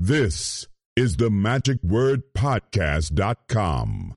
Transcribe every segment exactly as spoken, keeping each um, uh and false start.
This is the magic word podcast dot com.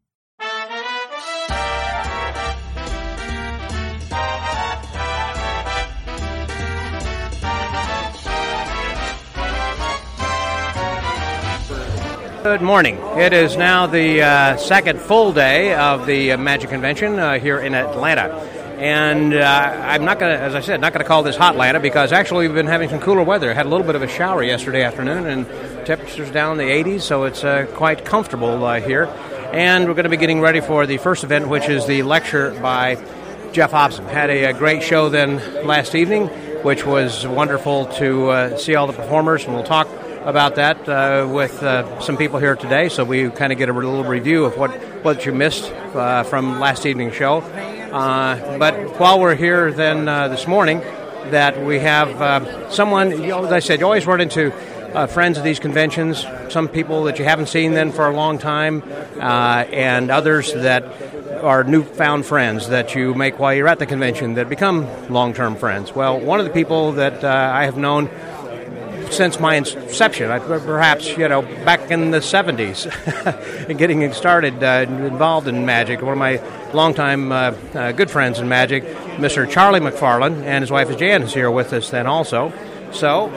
Good morning. It is now the uh, second full day of the uh, Magic Convention uh, here in Atlanta. And uh, I'm not going to, as I said, not going to call this Hot Atlanta because actually we've been having some cooler weather. Had a little bit of a shower yesterday afternoon and temperatures down in the eighties, so it's uh, quite comfortable uh, here. And we're going to be getting ready for the first event, which is the lecture by Jeff Hobson. Had a, a great show then last evening, which was wonderful to uh, see all the performers, and we'll talk about that uh, with uh, some people here today, so we kind of get a little review of what, what you missed uh, from last evening's show. Uh, but while we're here then uh, this morning, that we have uh, someone, you know, as I said, you always run into uh, friends at these conventions, some people that you haven't seen then for a long time, uh, and others that are newfound friends that you make while you're at the convention that become long-term friends. Well, one of the people that uh, I have known since my inception, perhaps, you know, back in the seventies, getting started, uh, involved in magic. One of my longtime uh, uh, good friends in magic, Mister Charlie McFarlane, and his wife Jan is here with us then also. So,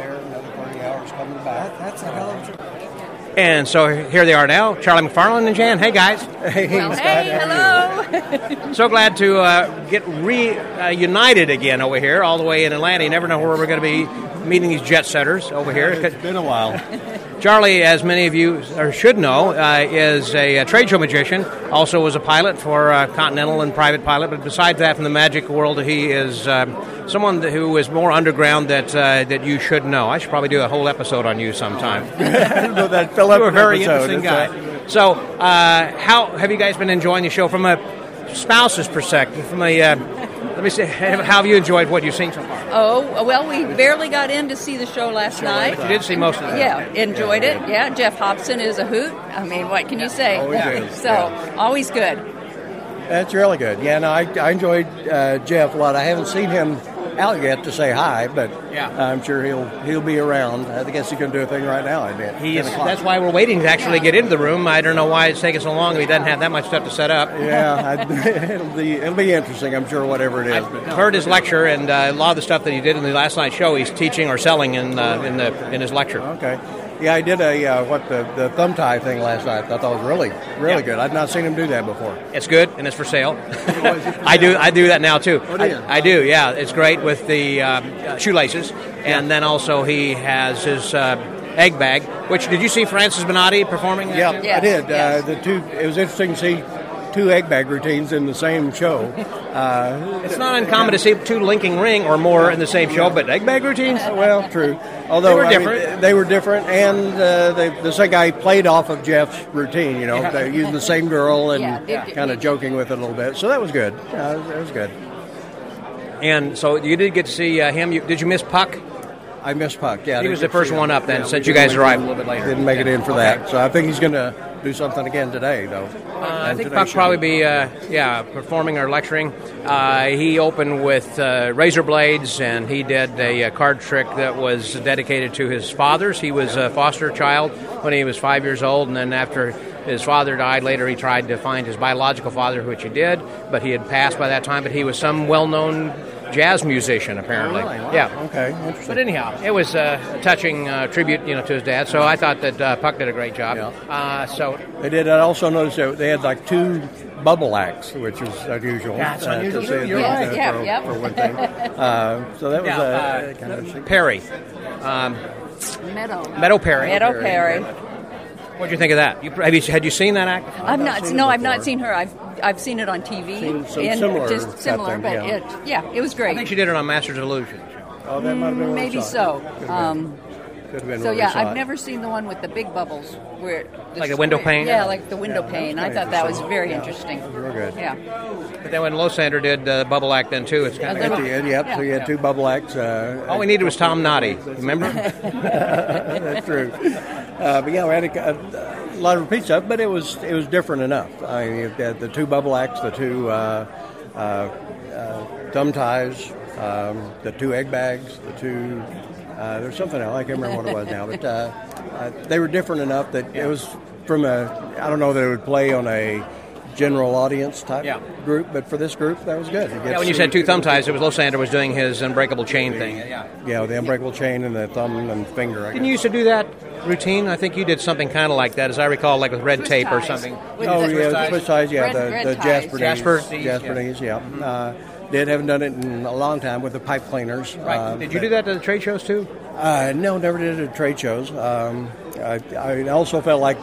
and so here they are now, Charlie McFarlane and Jan. Hey, guys. Hey, well, hey, hello. So glad to uh, get reunited uh, again over here, all the way in Atlanta. You never know where we're going to be meeting these jet setters over here. It's been a while. Charlie, as many of you or should know, uh, is a, a trade show magician. Also was a pilot for uh, Continental and private pilot. But besides that, from the magic world, he is uh, someone who is more underground that uh, that you should know. I should probably do a whole episode on you sometime. no, that fill up You're a very episode, interesting guy. That? So, uh, how have you guys been enjoying the show from a spouse's perspective? From a uh, let me see, how have you enjoyed what you've seen so far? Oh, well, we barely got in to see the show last night. But you did see most of it. Yeah, enjoyed it. Yeah, Jeff Hobson is a hoot. I mean, what can you say? Always is. So, yeah. Always good. That's really good. Yeah, no, I, I enjoyed uh, Jeff a lot. I haven't seen him out yet to say hi, but yeah. I'm sure he'll he'll be around. I guess he can do a thing right now, I bet. He is, that's why we're waiting to actually get into the room. I don't know why it's taking so long. He doesn't have that much stuff to set up. Yeah, I, it'll be it'll be interesting, I'm sure, whatever it is. I've heard his lecture, and uh, a lot of the stuff that he did in the last night's show, he's teaching or selling in uh, in the in his lecture. Okay. Yeah, I did a uh, what the, the thumb tie thing last night. I thought that was really, really yeah. good. I've not seen him do that before. It's good, and it's for sale. I do I do that now, too. Oh, do you? I, I do, yeah. It's great with the um, shoelaces, and yeah. then also he has his uh, egg bag, which, did you see Francis Bonatti performing? Yeah, yes. I did. Yes. Uh, the two. It was interesting to see two egg bag routines in the same show. Uh, it's not uncommon to see two linking ring or more in the same show, but egg bag routines? Well, true. Although they were I different. Mean, they were different, and uh, they, the second guy played off of Jeff's routine. You know, yeah. They're using the same girl and yeah, kind of joking with it a little bit. So that was good. Uh, it was good. And so you did get to see uh, him. You, did you miss Puck? I missed Puck. Yeah, he was the first one up then, yeah, since you guys arrived a little bit later. Didn't make yeah. it in for okay. that, so I think he's going to do something again today, though. Uh, I think Puck probably be, uh, yeah, performing or lecturing. Uh, he opened with uh, razor blades, and he did a, a card trick that was dedicated to his fathers. He was a foster child when he was five years old, and then after his father died later, he tried to find his biological father, which he did, but he had passed by that time. But he was some well-known jazz musician, apparently. Oh, really? Wow. Yeah. Okay. Interesting. But anyhow, it was a touching uh, tribute, you know, to his dad. So I thought that uh, Puck did a great job. Yeah. Uh, so they did. I also noticed that they had like two bubble acts, which was unusual. That's uh, unusual. To see You're that, right. uh, Yeah, for, yep. for one thing. Uh, so that was Yeah, uh, uh, kind of Perry, um, Meadow. Meadow Perry. Meadow Perry. What did you think of that? You, have you had you seen that act? I've not. seen no, it I've not before. seen her. I've I've seen it on T V. Seen some and similar just type similar, thing, but yeah. it yeah, it was I great. think she did it on Masters of Illusion. Oh, that might have been what we Maybe saw. so. Could have been. Um, Could have been so what we yeah, saw I've it. never seen the one with the big bubbles where the Like the window square- pane? Yeah, like the window Yeah, pane. that's I thought kinda that was interesting. very Yeah. interesting. Real good. Yeah. But then when Losander did uh, Bubble Act then too, it's kind A of... At the end, yep. So you had two bubble acts. Uh, All we needed was Tom Noddy. Remember? That's true. Uh, but yeah, we had a, a lot of repeat stuff, but it was it was different enough. I mean, you had the two bubble acts, the two uh, uh, uh, thumb ties, um, the two egg bags, the two. Uh, there's something else. I can't remember what it was now, but uh, uh, they were different enough that it was from a, I don't know that it would play on a general audience type Yeah. group, but for this group, that was good. Yeah, when you said two thumb ties, it was Losander was doing his unbreakable chain thing. Yeah. Yeah, the unbreakable chain and the thumb and finger. I Didn't you used to do that routine? I think you did something kind of like that, as I recall, like with red Twist tape or ties. something. With Oh, the yeah, twist the ties. twist ties, yeah, Red- the, red the ties. Jasper knees. Jasper. Jasper Yeah. knees, yeah. Uh, did haven't done it in a long time with the pipe cleaners. Right. Uh, Did you do that at the trade shows too? Uh, no, never did it at trade shows. Um, I, I also felt like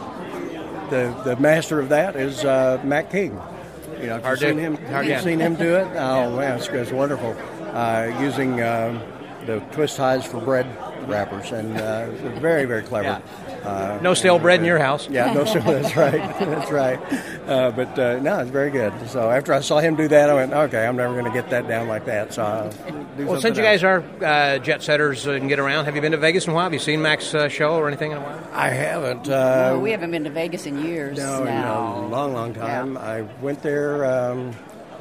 the the master of that is uh, Matt King. You know, if Hard you've to- seen him, hard you've to- seen him do it. Oh man, it's, it's wonderful. Uh, using um, the twist ties for bread wrappers, and uh, it's very very clever. Uh, No stale bread in your house. Yeah, no, so that's right. That's right. Uh, but uh, no, it's very good. So after I saw him do that, I went, okay, I'm never going to get that down like that. So I'll do Well, something since you else. guys are uh, jet setters and get around, have you been to Vegas in a while? Have you seen Mac's uh, show or anything in a while? I haven't. Uh, No, we haven't been to Vegas in years No, now. in a long, long time. Yeah. I went there um,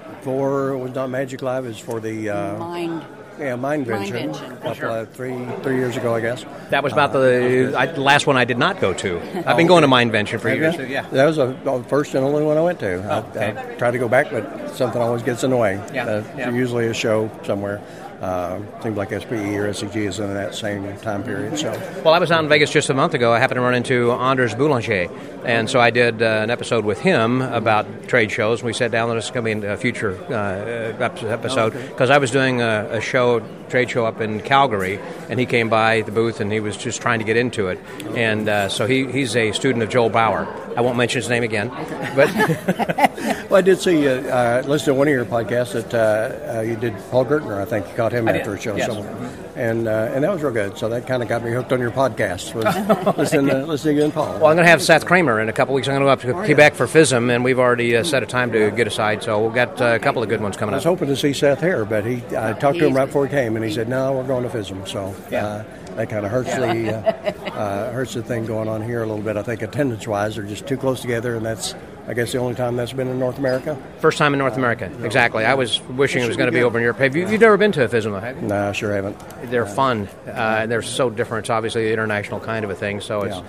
for, it was not Magic Live, it was for the uh, Mind. yeah, Mindvention. Mindvention. A couple, uh, three, three years ago, I guess. That was about the I, last one I did not go to. I've been going to Mindvention for years. Okay. So, yeah. That was a, the first and only one I went to. I, okay. I tried to go back, but something always gets in the way. Yeah, Uh, yeah. Usually a show somewhere. Uh, seems like S P E or S C G is in that same time period. So Well, I was out in Vegas just a month ago. I happened to run into Anders Boulanger, and so I did uh, an episode with him about trade shows. We sat down, and this is going to be in a future uh, ep- episode, because I was doing a, a show, trade show up in Calgary, and he came by the booth, and he was just trying to get into it. And uh, so he, he's a student of Joel Bauer. I won't mention his name again, but well, I did see, uh, uh, listen to one of your podcasts that uh, uh, you did Paul Gertner. I think you caught him I did, after a show yes. somewhere, and uh, and that was real good. So that kind of got me hooked on your podcast. Was listening to, listening to Paul. Well, I'm going to have Seth Kramer in a couple weeks. I'm going to go up to Quebec for FISM, and we've already uh, set a time to get aside, so we've got uh, a couple of good ones coming I was up. hoping to see Seth here, but he I talked to him He's- right before he came, and he said, "No, we're going to FISM." So uh, that kind of hurts the uh, uh, hurts the thing going on here a little bit. I think attendance-wise, they're just too close together, and that's I guess the only time that's been in North America. First time in North America, exactly. I was wishing it was going to be over in Europe. Have you, you've never been to a FISM, have you? No, I sure haven't. They're fun. Uh, and they're so different. It's obviously the international kind of a thing, so it's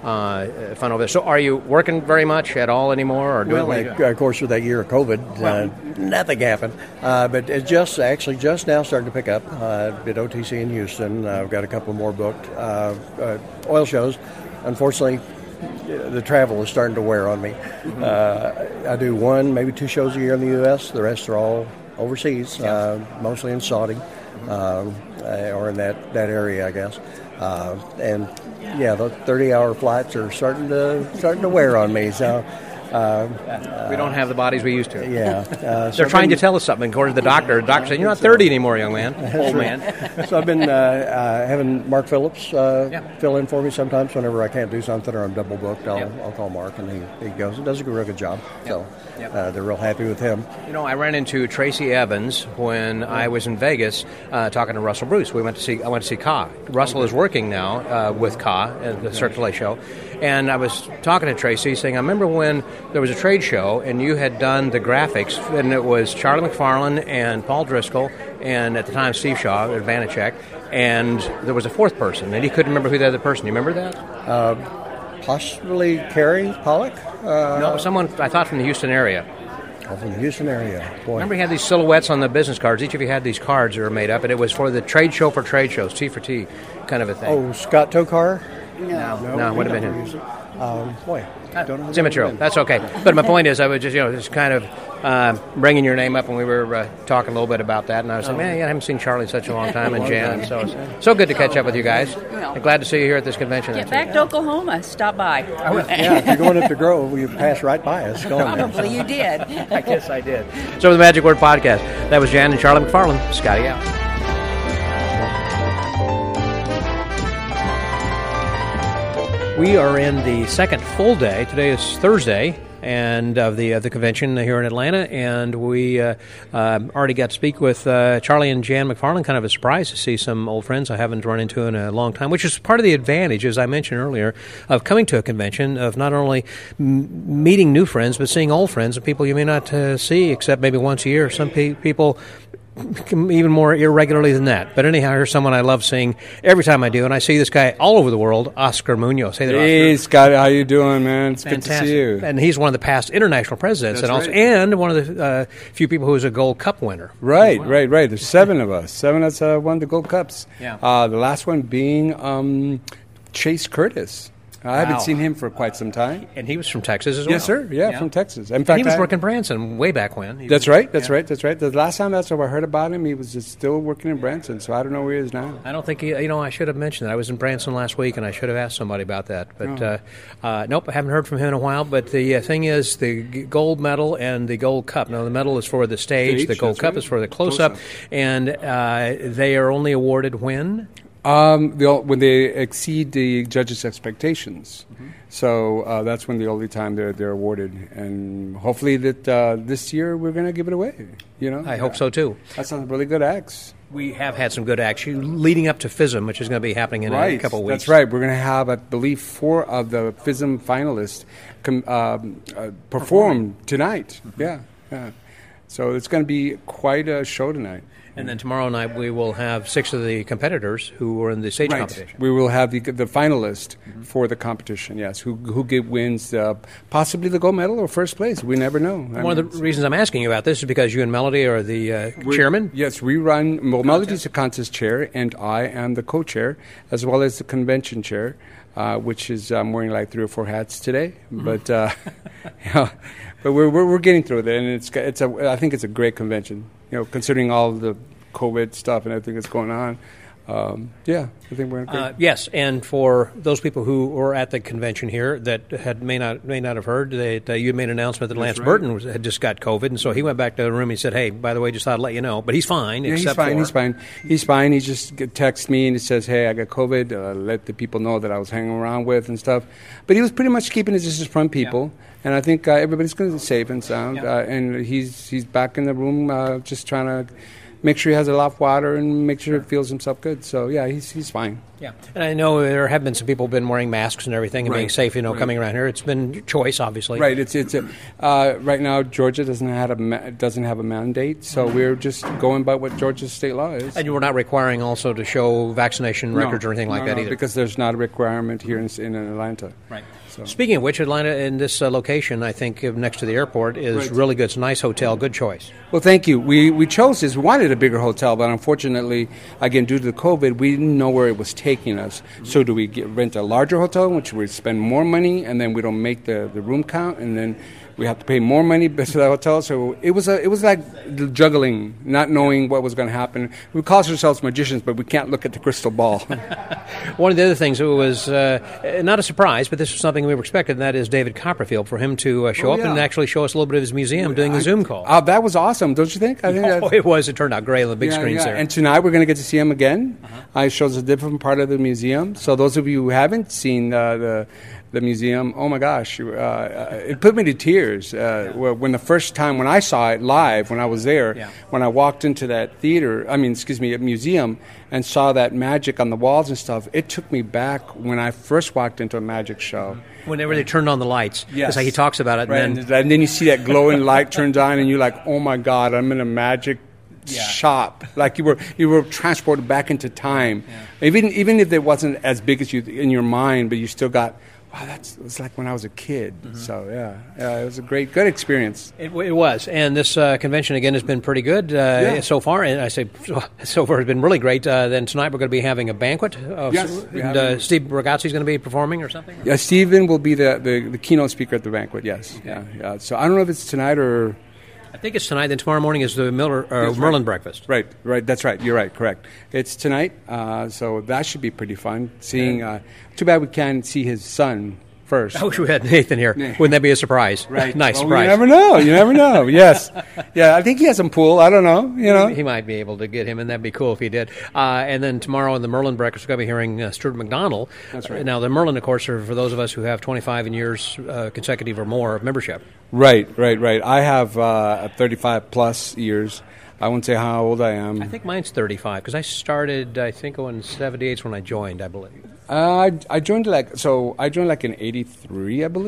uh, fun over there. So are you working very much at all anymore? Or doing Well, what are you like, doing? of course, with that year of COVID, uh, nothing happened. Uh, but it's just actually just now starting to pick up. Uh, did O T C in Houston. Uh, I've got a couple more booked. Uh, uh, oil shows. Unfortunately, the travel is starting to wear on me. Mm-hmm. Uh, I do one, maybe two shows a year in the U S. The rest are all overseas, uh, mostly in Saudi Mm-hmm. um, uh, or in that, that area, I guess. Uh, and yeah, the thirty-hour flights are starting to starting to wear on me. So. Uh, we don't have the bodies we used to. Yeah. Uh, so They're I've trying been- to tell us something, according to the doctor. The doctor said, you're not thirty anymore, young man. Old man. So I've been uh, uh, having Mark Phillips uh, Yeah. fill in for me sometimes whenever I can't do something or I'm double booked. I'll, Yeah. I'll call Mark and he, he goes and does a real good job. So Yeah. uh, they're real happy with him. You know, I ran into Tracy Evans when I was in Vegas uh, talking to Russell Bruce. We went to see. I went to see Ka. Russell is working now uh, with Ka at the Cirque du Soleil show, and I was talking to Tracy, saying, "I remember when there was a trade show, and you had done the graphics, and it was Charlie McFarlane and Paul Driscoll, and at the time Steve Shaw at Vanacek, and there was a fourth person, and he couldn't remember who the other person. You remember that? Possibly Carrie Pollock uh, No, someone I thought from the Houston area. oh, from the Houston area. Boy. Remember, you had these silhouettes on the business cards. Each of you had these cards that were made up, and it was for the trade show for trade shows, T for T, kind of a thing. Oh, Scott Tokar? No. No, it would have been him. him. Um, boy, don't know. who It's that immaterial. would've been. That's okay. But my point is, I was just, you know, just kind of uh, bringing your name up when we were uh, talking a little bit about that, and I was like, man, yeah, I haven't seen Charlie in such a long time, and Jan, so it's so good to catch up with you guys. I'm glad to see you here at this convention. Get back to Oklahoma. Stop by. Yeah, if you're going up the Grove, you pass right by us. Going there. Probably you did. I guess I did. So the Magic Word Podcast. That was Jan and Charlie McFarlane. Scotty out. We are in the second full day. Today is Thursday, and of the uh, the convention here in Atlanta, and we uh, uh, already got to speak with uh, Charlie and Jan McFarlane. Kind of a surprise to see some old friends I haven't run into in a long time, which is part of the advantage, as I mentioned earlier, of coming to a convention, of not only m- meeting new friends, but seeing old friends and people you may not uh, see except maybe once a year. Some pe- people even more irregularly than that. But anyhow, here's someone I love seeing every time I do, and I see this guy all over the world, Oscar Munoz. Hey there, Hey, Oscar. Scott, how you doing, man? It's Fantastic. good to see you. And he's one of the past international presidents, That's and also right. and one of the uh, few people who is a Gold Cup winner. Right, right, right. There's seven of us. Seven of us uh, won the Gold Cups. Yeah. Uh, the last one being um, Chase Curtis. I Wow. haven't seen him for quite some time. And he was from Texas as well. Yes, sir. Yeah, from Texas. In And fact, he was I- working Branson way back when. He That's was- right. That's yeah. right. That's right. The last time that's what I heard about him, he was just still working in Branson. So I don't know where he is now. I don't think he, you know, I should have mentioned that. I was in Branson last week, and I should have asked somebody about that. But, Oh. uh, uh, nope, I haven't heard from him in a while. But the uh, thing is, the g- gold medal and the gold cup. Now, the medal is for the stage, Stage, the gold that's cup right. is for the close-up, Close-up. and uh, they are only awarded when? Um, they'll- when they exceed the judges' expectations. So uh, that's when the only time they're they're awarded, and hopefully that uh, this year we're going to give it away. You know, I hope so, too. That's some really good acts. We have had some good action leading up to FISM, which is going to be happening in Right, a couple of weeks. that's right. We're going to have, I believe, four of the FISM finalists com- um, uh, perform tonight. Yeah, yeah. So it's going to be quite a show tonight. And then tomorrow night we will have six of the competitors who were in the stage Right. competition. We will have the the finalist for the competition. Yes, who who get, wins uh, possibly the gold medal or first place. We never know. I One mean, of the reasons I'm asking you about this is because you and Melody are the uh, we're- chairman. Yes, we run. Well, Melody's the contest chair, and I am the co-chair, as well as the convention chair, uh, which is I'm wearing like three or four hats today. Mm-hmm. But uh, yeah, but we're, we're we're getting through it, and it's it's a I think it's a great convention. You know, considering all the COVID stuff and everything that's going on. Um, yeah, I think we're in a great. Uh, yes, and for those people who were at the convention here that had may not may not have heard, that uh, you made an announcement that Lance right. Burton was, had just got COVID, and so he went back to the room. And he said, "Hey, by the way, just thought I'd let you know." But he's fine. Yeah, he's except fine. For, He's fine. He's fine. He just g- texts me and he says, "Hey, I got COVID." Uh, let the people know that I was hanging around with and stuff. But he was pretty much keeping his distance from people, and I think uh, everybody's going to be safe and sound. Yeah. Uh, and he's he's back in the room, uh, just trying to make sure he has a lot of water and make sure he feels himself good. So yeah, he's he's fine. Yeah, and I know there have been some people been wearing masks and everything and being Right. safe. You know, Right. coming around here, it's been choice, obviously. Right. It's it's a, uh, right now Georgia doesn't have a ma- doesn't have a mandate, so we're just going by what Georgia's state law is. And you were not requiring also to show vaccination No, records or anything like no, that no, either. because there's not a requirement here in, in Atlanta. Right. So. Speaking of which, Atlanta, in this uh, location, I think uh, next to the airport, is Right. really good. It's a nice hotel, good choice. Well, thank you. We we chose this. We wanted a bigger hotel, but unfortunately, again, due to the COVID, we didn't know where it was taking us. So do we get, rent a larger hotel, which we spend more money, and then we don't make the, the room count, and then we have to pay more money to the hotel. So it was a it was like juggling, not knowing what was going to happen. We call ourselves magicians, but we can't look at the crystal ball. One of the other things that was uh, not a surprise, but this was something we were expecting, and that is David Copperfield, for him to uh, show Oh, up yeah. and actually show us a little bit of his museum doing the I- Zoom call. Uh, that was awesome, don't you think? I think Oh, that's, it was. It turned out great on the big Yeah, screens yeah. there. And tonight we're going to get to see him again. Uh, it shows a different part of the museum. So those of you who haven't seen uh, the the museum, oh my gosh, uh, uh, it put me to tears. Uh, when the first time when I saw it live, when I was there, Yeah. when I walked into that theater, I mean, excuse me, a museum, and saw that magic on the walls and stuff, it took me back when I first walked into a magic show. Whenever they turned on the lights. Yes. It's like he talks about it. Right, And and, then, and then you see that glowing light turns on, and you're like, "Oh my God, I'm in a magic shop!" Like you were you were transported back into time. Even even if it wasn't as big as you in your mind, but you still got, wow, that's it's like when I was a kid. So yeah, yeah, it was a great, good experience. It, it was, and this uh, convention again has been pretty good uh, so far. And I say so far, it's been really great. Uh, then tonight we're going to be having a banquet. Of, Yes, we and have- uh, Steve Ragazzi's going to be performing or something. Yeah, Stephen will be the, the, the keynote speaker at the banquet. Yes, yeah, yeah. So I don't know if it's tonight or. I think it's tonight. Then tomorrow morning is the Miller uh, That's Merlin right. breakfast. Right, right. That's right. You're right. Correct. It's tonight, uh, so that should be pretty fun. Seeing. Uh, too bad we can't see his son first. I wish we had Nathan here. Wouldn't that be a surprise? Right. nice Well, surprise. You never know. You never know. Yes. Yeah, I think he has some pool. I don't know. You know. He might be able to get him, and that'd be cool if he did. Uh, and then tomorrow in the Merlin breakfast, we're going to be hearing uh, Stuart McDonald. That's right. Uh, now, the Merlin, of course, are for those of us who have twenty-five years uh, consecutive or more of membership. Right, right, right. I have uh, thirty-five plus years. I won't say how old I am. I think mine's thirty-five because I started, I think, in seventy-eight when I joined, I believe. Uh, I, I joined like so. I joined like in eighty-three, I believe.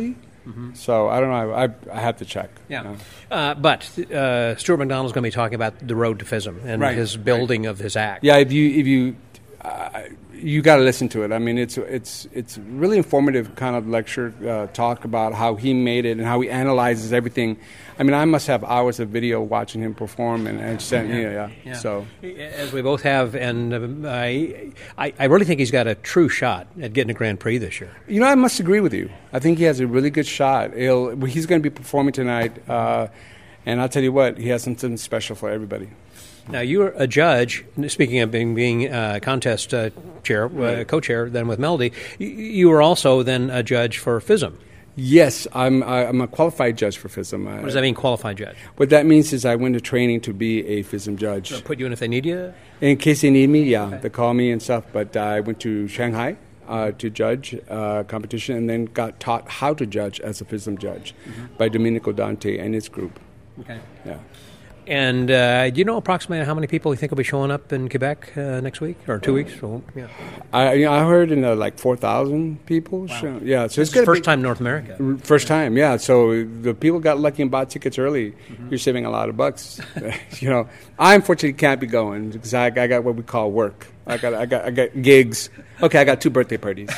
Mm-hmm. So I don't know. I, I have to check. Yeah. You know? uh, but uh, Stuart McDonald's going to be talking about the road to FISM and Right, his building right. of his act. Yeah, if you if you uh, you got to listen to it. I mean, it's it's it's really informative kind of lecture uh, talk about how he made it and how he analyzes everything. I mean, I must have hours of video watching him perform, and, and send, yeah. Yeah, yeah. So as we both have, and um, I, I I really think he's got a true shot at getting a Grand Prix this year. You know, I must agree with you. I think he has a really good shot. He'll, he's going to be performing tonight, uh, and I'll tell you what, he has something special for everybody. Now, you're a judge, speaking of being, being uh, contest uh, chair, Right. uh, co-chair then with Melody, you, you were also then a judge for FISM. Yes, I'm I, I'm a qualified judge for FISM. What does that mean, qualified judge? What that means is I went to training to be a FISM judge. They'll put you in if they need you? In case they need me, yeah, Okay. they call me and stuff. But uh, I went to Shanghai uh, to judge uh, competition, and then got taught how to judge as a FISM judge mm-hmm. by Domenico Dante and his group. Okay. Yeah. And uh, do you know approximately how many people you think will be showing up in Quebec uh, next week or two weeks? Well, yeah. I you know, I heard in uh, like four thousand people. Wow. Show, yeah, so This it's is gonna first be, time North America. First time, yeah. So the people got lucky and bought tickets early. Mm-hmm. You're saving a lot of bucks. You know, I unfortunately can't be going because I, I got what we call work. I got I got I got gigs. Okay, I got two birthday parties.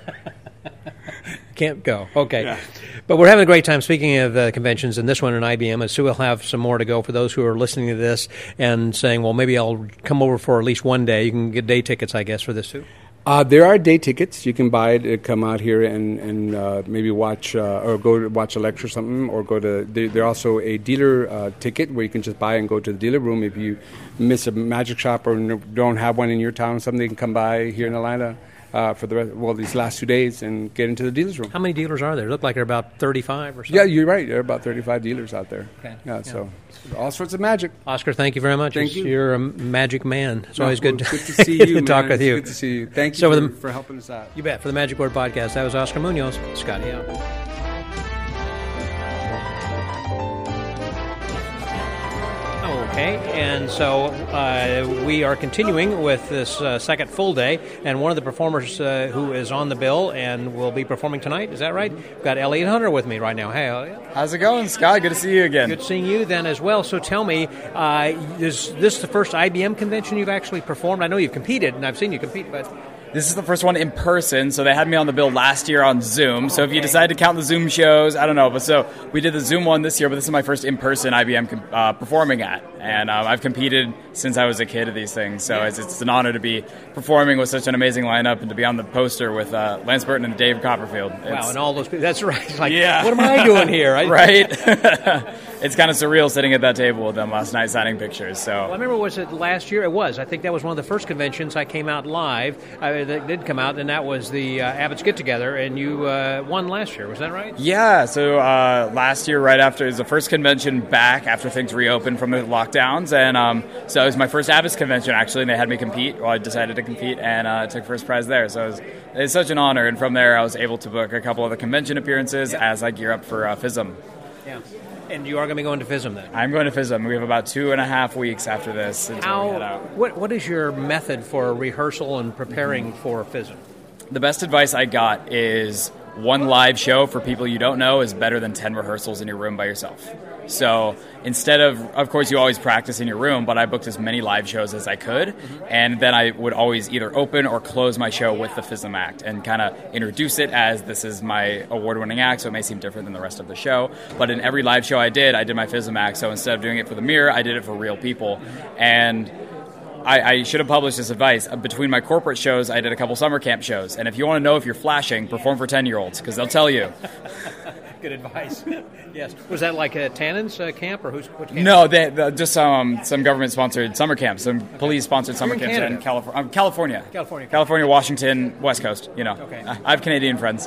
Can't go. Okay. Yeah. But we're having a great time. Speaking of uh, conventions, and this one in I B M, and Sue will have some more to go for those who are listening to this and saying, well, maybe I'll come over for at least one day. You can get day tickets, I guess, for this too. Uh, there are day tickets. You can buy it, uh, come out here and, and uh, maybe watch uh, or go to watch a lecture or something, or go to. There, there also a dealer uh, ticket where you can just buy and go to the dealer room. If you miss a magic shop or n- don't have one in your town, or something, you can come by here in Atlanta uh, for the rest, well these last two days and get into the dealer's room. How many dealers are there? They look like they're about thirty-five or so. Yeah, you're right. There are about thirty-five dealers out there. Okay. Yeah, Yeah. so all sorts of magic. Oscar, thank you very much. Thank It's- you. You're a magic man. It's No, always good, well, good to see you. to man. talk with It's you. Good to see you. Thank you So for, with the- for helping us out. You bet. For the Magic Word Podcast, that was Oscar Munoz. Scotty out. Okay, and so uh, we are continuing with this uh, second full day, and one of the performers uh, who is on the bill and will be performing tonight, is that right? We've got Elliot Hunter with me right now. Hey, Elliot. How's it going, Scott? Good to see you again. Good seeing you then as well. So tell me, uh, is this the first I B M convention you've actually performed? I know you've competed, and I've seen you compete, but... This is the first one in person, so they had me on the bill last year on Zoom. So if you decide to count the Zoom shows, I don't know. But so we did the Zoom one this year, but this is my first in-person I B M com- uh, performing at. And um, I've competed since I was a kid at these things. So it's, it's an honor to be performing with such an amazing lineup and to be on the poster with uh, Lance Burton and Dave Copperfield. It's, Wow, and all those people. That's right. It's like, Yeah. what am I doing here? I, right? It's kind of surreal sitting at that table with them last night signing pictures. So Well, I remember, was it last year? It was. I think that was one of the first conventions I came out live. I, that did come out, and that was the uh, Abbott's Get Together, and you uh, won last year. Was that right? Yeah, so uh, last year, right after, it was the first convention back after things reopened from the lockdowns, and um, so it was my first Abbott's convention, actually, and they had me compete. Well, I decided to compete, and uh, took first prize there, so it was, it's such an honor, and from there, I was able to book a couple of the convention appearances Yeah. as I gear up for uh, FISM. Yeah. And you are going to be going to FISM then? I'm going to FISM. We have about two and a half weeks after this until we head How? out. What What is your method for rehearsal and preparing for FISM? The best advice I got is one live show for people you don't know is better than ten rehearsals in your room by yourself. So instead of, of course, you always practice in your room, but I booked as many live shows as I could, mm-hmm. and then I would always either open or close my show with the FISM act and kind of introduce it as this is my award-winning act, so it may seem different than the rest of the show. But in every live show I did, I did my FISM act, so instead of doing it for the mirror, I did it for real people. And I, I should have published this advice. Between my corporate shows, I did a couple summer camp shows. And if you want to know if you're flashing, perform for ten-year-olds, because they'll tell you. Good advice. Yes. Was that like a Tannen's uh, camp, or who's what camp? No, they, they, just um, some government-sponsored summer camps, some police-sponsored summer You're in camps Canada. in Calif- um, California. California. California, Washington, West Coast, you know. Okay. I, I have Canadian friends.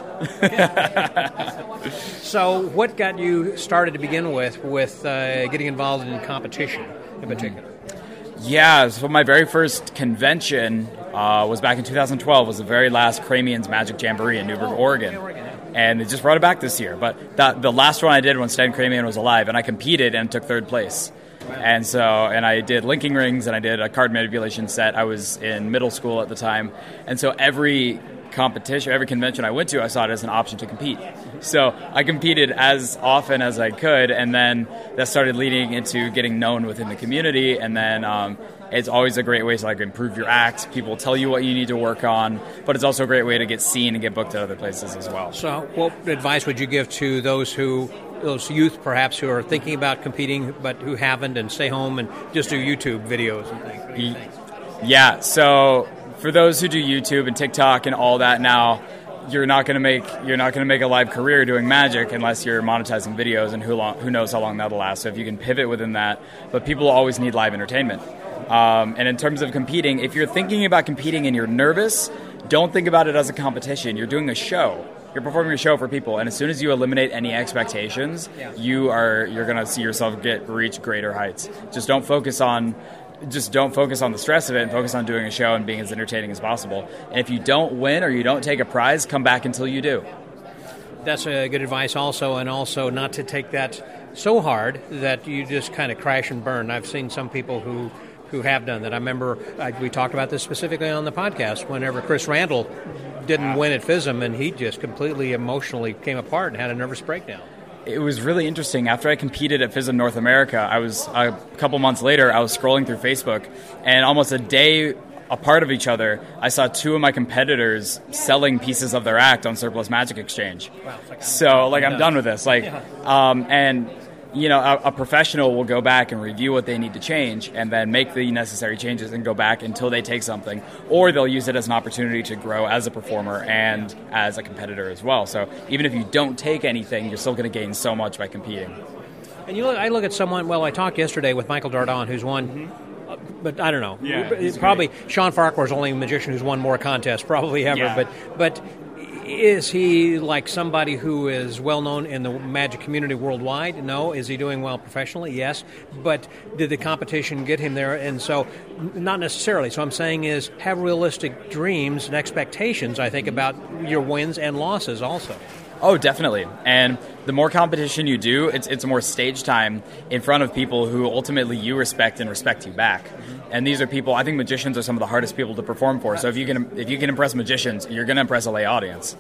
So what got you started to begin with, with uh, getting involved in competition in particular? Yeah, so my very first convention uh, was back in two thousand twelve. Was the very last Cramian's Magic Jamboree in Newburgh, Oregon. And they just brought it back this year. But that, the last one I did when Stan Cramian was alive, and I competed and took third place. And so, and I did linking rings, and I did a card manipulation set. I was in middle school at the time. And so every competition, every convention I went to, I saw it as an option to compete. So I competed as often as I could, and then that started leading into getting known within the community, and then um, it's always a great way to like improve your act. People tell you what you need to work on, but it's also a great way to get seen and get booked at other places as well. So what advice would you give to those who, those youth perhaps who are thinking about competing but who haven't, and stay home and just do YouTube videos and things? What do you think? Yeah, so for those who do YouTube and TikTok and all that now, you're not going to make you're not going to make a live career doing magic unless you're monetizing videos, and who long, who knows how long that'll last. So if you can pivot within that, but people always need live entertainment. Um, and in terms of competing, if you're thinking about competing and you're nervous, don't think about it as a competition. You're doing a show. You're performing a show for people, and as soon as you eliminate any expectations, yeah. you are you're going to see yourself get reach greater heights. Just don't focus on just don't focus on the stress of it, and focus on doing a show and being as entertaining as possible. And if you don't win or you don't take a prize, come back until you do. That's a good advice also, and also not to take that so hard that you just kind of crash and burn. I've seen some people who who have done that. I remember uh, we talked about this specifically on the podcast whenever Chris Randall didn't win at F I S M, and he just completely emotionally came apart and had a nervous breakdown. It was really interesting. After I competed at F I S M North America, I was a couple months later, I was scrolling through Facebook, and almost a day apart of each other, I saw two of my competitors selling pieces of their act on Surplus Magic Exchange. Wow, like so, like, I'm done with this. Like, yeah. um, and you know, a, a professional will go back and review what they need to change, and then make the necessary changes and go back until they take something, or they'll use it as an opportunity to grow as a performer and as a competitor as well. So even if you don't take anything, you're still going to gain so much by competing. And you look, I look at someone, well, I talked yesterday with Michael Dardon, who's won, mm-hmm. uh, but I don't know. Yeah, probably great. Sean Farquhar's the only magician who's won more contests probably ever, yeah. but but is he like somebody who is well known in the magic community worldwide? No. Is he doing well professionally? Yes. But did the competition get him there? And so, not necessarily. So I'm saying is have realistic dreams and expectations, I think, about your wins and losses also. Oh, definitely. And the more competition you do, it's it's more stage time in front of people who ultimately you respect and respect you back. Mm-hmm. And these are people, I think magicians are some of the hardest people to perform for. So if you can if you can impress magicians, you're going to impress a lay audience.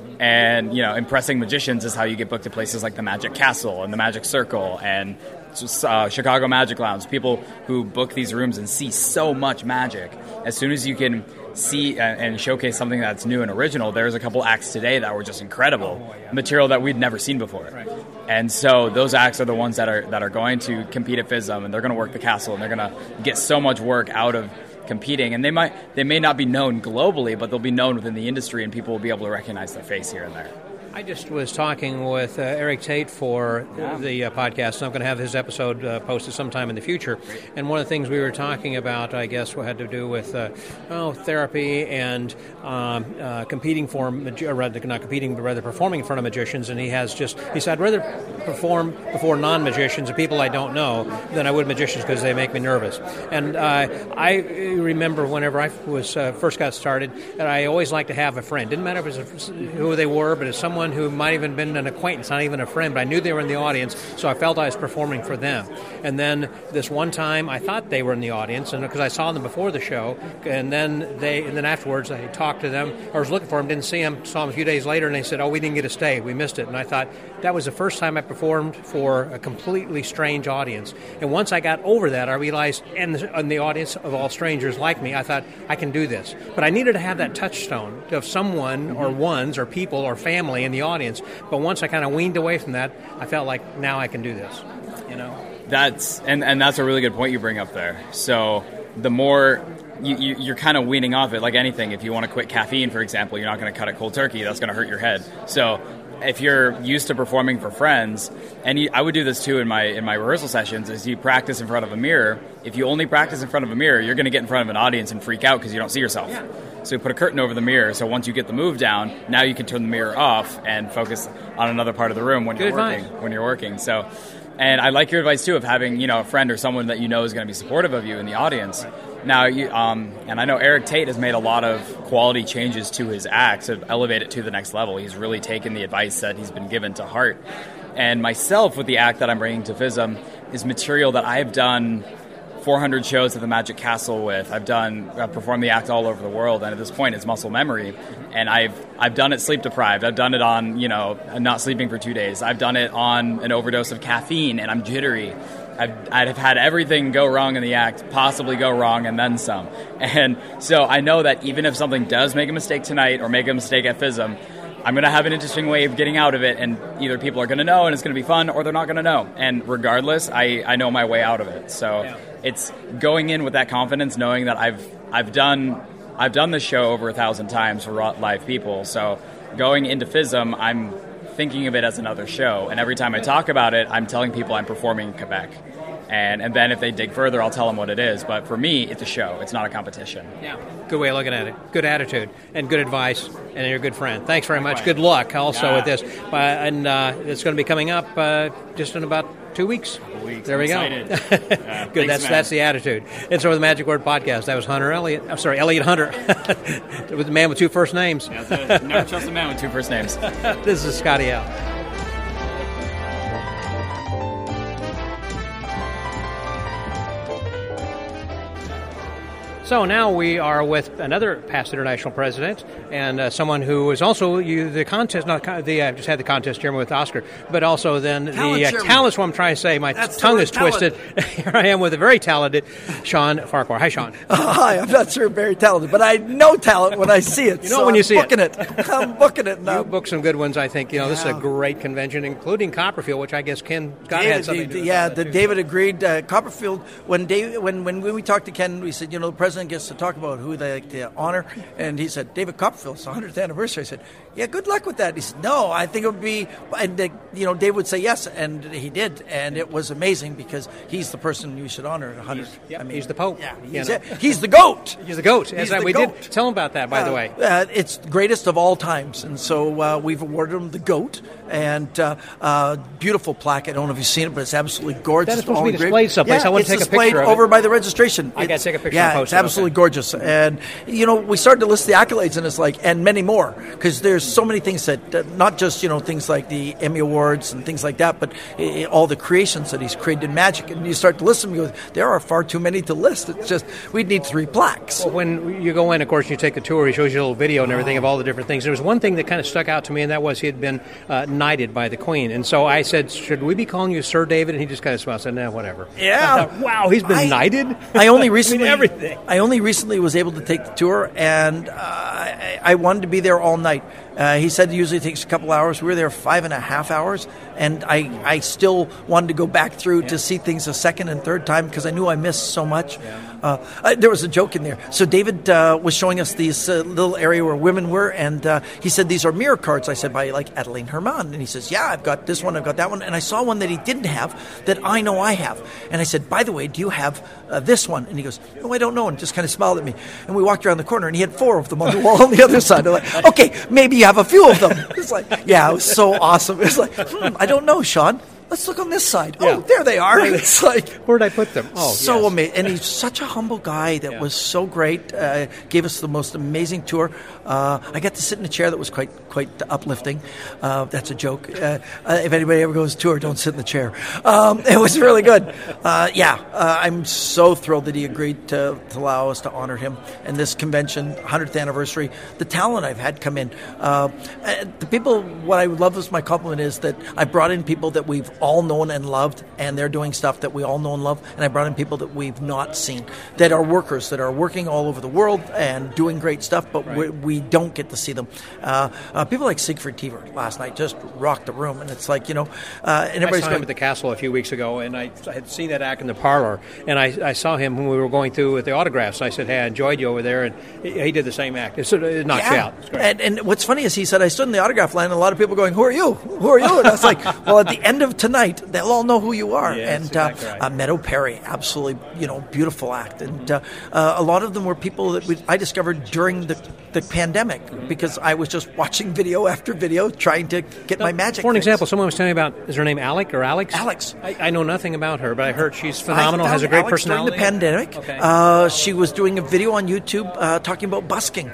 And, you know, impressing magicians is how you get booked at places like the Magic Castle and the Magic Circle and uh, Chicago Magic Lounge. People who book these rooms and see so much magic. As soon as you can see and showcase something that's new and original, there's a couple acts today that were just incredible, oh, yeah. material that we'd never seen before. Right. And so those acts are the ones that are that are going to compete at F I S M, and they're going to work the castle, and they're going to get so much work out of competing. And they might they may not be known globally, but they'll be known within the industry, and people will be able to recognize their face here and there. I just was talking with uh, Eric Tate for yeah. the uh, podcast, and I'm going to have his episode uh, posted sometime in the future. And one of the things we were talking about, I guess, had to do with uh, oh, therapy and um, uh, competing for, magi- or rather, not competing, but rather performing in front of magicians. And he has just, he said, I'd rather perform before non-magicians and people I don't know than I would magicians because they make me nervous. And uh, I remember whenever I was uh, first got started, that I always liked to have a friend. Didn't matter if it was a, who they were, but it's someone who might even been an acquaintance, not even a friend, but I knew they were in the audience, so I felt I was performing for them. And then this one time, I thought they were in the audience, and because I saw them before the show, and then they, and then afterwards, I talked to them. I was looking for them, didn't see them, saw them a few days later, and they said, "Oh, we didn't get a stay, we missed it." And I thought that was the first time I performed for a completely strange audience. And once I got over that, I realized, and the, and the audience of all strangers like me, I thought I can do this. But I needed to have that touchstone of someone, or ones, or people, or family in the audience. But once I kind of weaned away from that, I felt like now I can do this, you know. That's and, and that's a really good point you bring up there. So the more you, you, you're kind of weaning off it, like anything. If you want to quit caffeine, for example, you're not going to cut it cold turkey. That's going to hurt your head. So if you're used to performing for friends, and you, I would do this too in my in my rehearsal sessions, is you practice in front of a mirror. If you only practice in front of a mirror, you're going to get in front of an audience and freak out because you don't see yourself. Yeah. So you put a curtain over the mirror, so once you get the move down, now you can turn the mirror off and focus on another part of the room when Good you're advice. working. When you're working, so. And I like your advice too of having, you know, a friend or someone that you know is going to be supportive of you in the audience. Now, you, um, and I know Eric Tate has made a lot of quality changes to his act to elevate it to the next level. He's really taken the advice that he's been given to heart. And myself, with the act that I'm bringing to F I S M, is material that I've done four hundred shows at the Magic Castle with. I've done, I've performed the act all over the world, and at this point, it's muscle memory. And I've I've done it sleep deprived. I've done it on, you know, not sleeping for two days. I've done it on an overdose of caffeine, and I'm jittery. I've, I've had everything go wrong in the act, possibly go wrong, and then some. And so I know that even if something does make a mistake tonight or make a mistake at FISM, I'm going to have an interesting way of getting out of it, and either people are going to know and it's going to be fun, or they're not going to know. And regardless, I, I know my way out of it. So yeah. It's going in with that confidence, knowing that I've I've done I've done this show over a thousand times for live people. So going into FISM, I'm thinking of it as another show, and every time I talk about it, I'm telling people I'm performing in Quebec. And and then if they dig further, I'll tell them what it is. But for me, it's a show. It's not a competition. Yeah, good way of looking at it. Good attitude and good advice, and you're a good friend. Thanks very much. Good luck also yeah. with this. Uh, and uh, it's going to be coming up uh, just in about two weeks. weeks. There we go. Yeah, good. thanks, that's man. That's the attitude. And so with the Magic Word Podcast, that was Hunter Elliott. I'm sorry, Elliott Hunter, with the man with two first names. Yeah, that's it. Never trust a man with two first names. This is Scotty L. So now we are with another past international president and uh, someone who is also you, the contest, not con- the uh, just had the contest chairman with Oscar, but also then talent the uh, talent. What I'm trying to say, my That's tongue the is talent. twisted. Here I am with a very talented Sean Farquhar. Hi, Sean. Uh, hi, I'm not sure very talented, but I know talent when I see it. You know so when you I'm see booking it. it. I'm booking it now. You booked some good ones, I think. You know, this is a Yeah. great convention, including Copperfield, which I guess Ken Scott David, had something to do with yeah, that the too. David agreed. Uh, Copperfield, when, Dave, when when we talked to Ken, we said, you know, the president gets to talk about who they like to honor, and he said, David Copperfield, it's the one hundredth anniversary. I said, yeah, good luck with that. He said, no, I think it would be, and uh, you know, Dave would say yes, and he did, and it was amazing because he's the person you should honor at one hundred. He's, yeah, I mean, he's the Pope. Yeah, you he's, know. it. he's the GOAT. He's the GOAT. He's As the I, we goat. did tell him about that, by uh, the way. Uh, it's the greatest of all times, and so uh, we've awarded him the GOAT, and uh, uh, beautiful plaque. I don't know if you've seen it, but it's absolutely gorgeous. That is supposed to All be engraved. displayed someplace. Yeah, I want it's to take a displayed picture of over it. by the registration. I gotta It's- take a picture Yeah, and post it's it, absolutely okay. gorgeous. And, you know, we started to list the accolades, and it's like, and many more, because there's so many things that, uh, not just, you know, things like the Emmy Awards and things like that, but uh, all the creations that he's created in Magic. And you start to list them, you go, there are far too many to list. It's just, we'd need three plaques. Well, when you go in, of course, you take the tour. He shows you a little video and everything of all the different things. There was one thing that kind of stuck out to me, and that was he had been uh, knighted by the Queen. And so I said, should we be calling you Sir David? And he just kind of smiled and said, no, whatever. Yeah. I thought, wow, he's been I- knighted? I only recently, I mean, everything. I only recently was able to take the tour, and uh, I, I wanted to be there all night. Uh, he said it usually takes a couple hours. We were there five and a half hours, and I, I still wanted to go back through yeah. to see things a second and third time because I knew I missed so much. Yeah. Uh, uh, there was a joke in there. So David uh, was showing us this uh, little area where women were, and uh, he said, these are mirror cards. I said, by like Adeline Herman. And he says, yeah, I've got this one, I've got that one. And I saw one that he didn't have that I know I have. And I said, by the way, do you have uh, this one? And he goes, no, I don't know, and just kind of smiled at me. And we walked around the corner, and he had four of them on the wall on the other side. I'm like, okay, maybe you have a few of them. It's like, yeah, it was so awesome. It's like, hmm, I don't know, Sean. Let's look on this side. Yeah. Oh, there they are. It's like, where'd I put them? Oh, so yes. amazing. And he's such a humble guy that Yeah. was so great. Uh, gave us the most amazing tour. Uh, I got to sit in a chair that was quite quite uplifting. Uh, that's a joke. Uh, uh, if anybody ever goes tour, don't sit in the chair. Um, it was really good. Uh, yeah, uh, I'm so thrilled that he agreed to, to allow us to honor him. And this convention, one hundredth anniversary, the talent I've had come in. Uh, the people, what I love is my compliment is that I brought in people that we've all known and loved, and they're doing stuff that we all know and love. And I brought in people that we've not seen, that are workers, that are working all over the world and doing great stuff, but right. we, we don't get to see them. Uh, uh, people like Siegfried Teaver last night just rocked the room, and it's like, you know, uh, and everybody's I saw going, him at the Castle a few weeks ago, and I, I had seen that act in the parlor, and I, I saw him when we were going through with the autographs. I said, hey, I enjoyed you over there, and he, he did the same act. It, sort of, it knocked yeah. you out. It's great. And, and what's funny is he said, I stood in the autograph line, and a lot of people going, who are you? Who are you? And I was like, well, at the end of tonight, they'll all know who you are. Yeah, and exactly uh, right. uh, Meadow Perry, absolutely, you know, beautiful act. And uh, uh, a lot of them were people that we, I discovered during the, the pandemic Mm-hmm. because I was just watching video after video trying to get now, my magic. For an fix. example, someone was telling me about, is her name Alec or Alex? Alex. I, I know nothing about her, but I heard she's phenomenal, I has a found great Alex personality. During the pandemic, Okay. uh, she was doing a video on YouTube uh, talking about busking.